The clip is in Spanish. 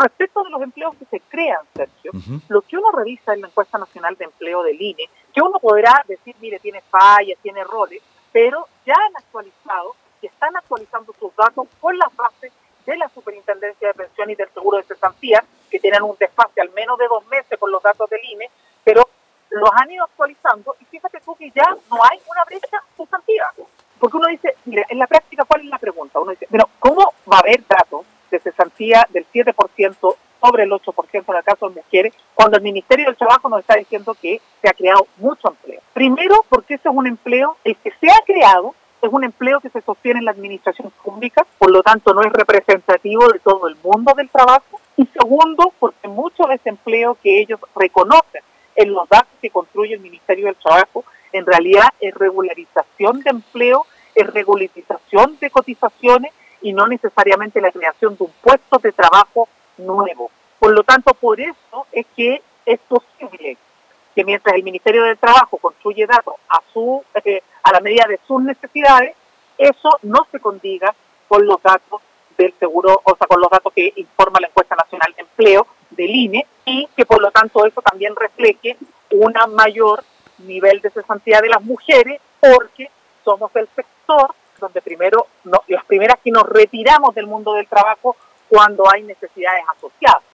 respecto de los empleos que se crean, Sergio, lo que uno revisa en la encuesta nacional de empleo del INE, que uno podrá decir, mire, tiene fallas, tiene errores, pero ya han actualizado y están actualizando sus datos con las bases de la Superintendencia de Pensiones y del Seguro de Cesantía, que tienen un desfase al menos de 2 meses con los datos del INE, pero los han ido actualizando y fíjate tú que ya no hay una brecha sustantiva. Porque uno dice, mira, en la práctica, ¿cuál es la pregunta? Uno dice, pero ¿cómo va a haber datos de cesantía del 7% sobre el 8% en el caso de mujeres, cuando el Ministerio del Trabajo nos está diciendo que se ha creado mucho empleo? Primero, porque ese es un empleo, el que se ha creado, es un empleo que se sostiene en la administración pública, por lo tanto no es representativo de todo el mundo del trabajo. Y segundo, porque mucho de ese empleo que ellos reconocen en los datos que construye el Ministerio del Trabajo, en realidad es regularización de empleo, es regularización de cotizaciones y no necesariamente la creación de un puesto de trabajo nuevo. Por lo tanto, por eso es que es posible que mientras el Ministerio del Trabajo construye datos a la medida de sus necesidades, eso no se condiga con los datos del seguro, o sea, con los datos que informa la encuesta nacional de empleo del INE, y que por lo tanto eso también refleje una mayor nivel de cesantía de las mujeres, porque somos el sector donde las primeras que nos retiramos del mundo del trabajo cuando hay necesidades asociadas.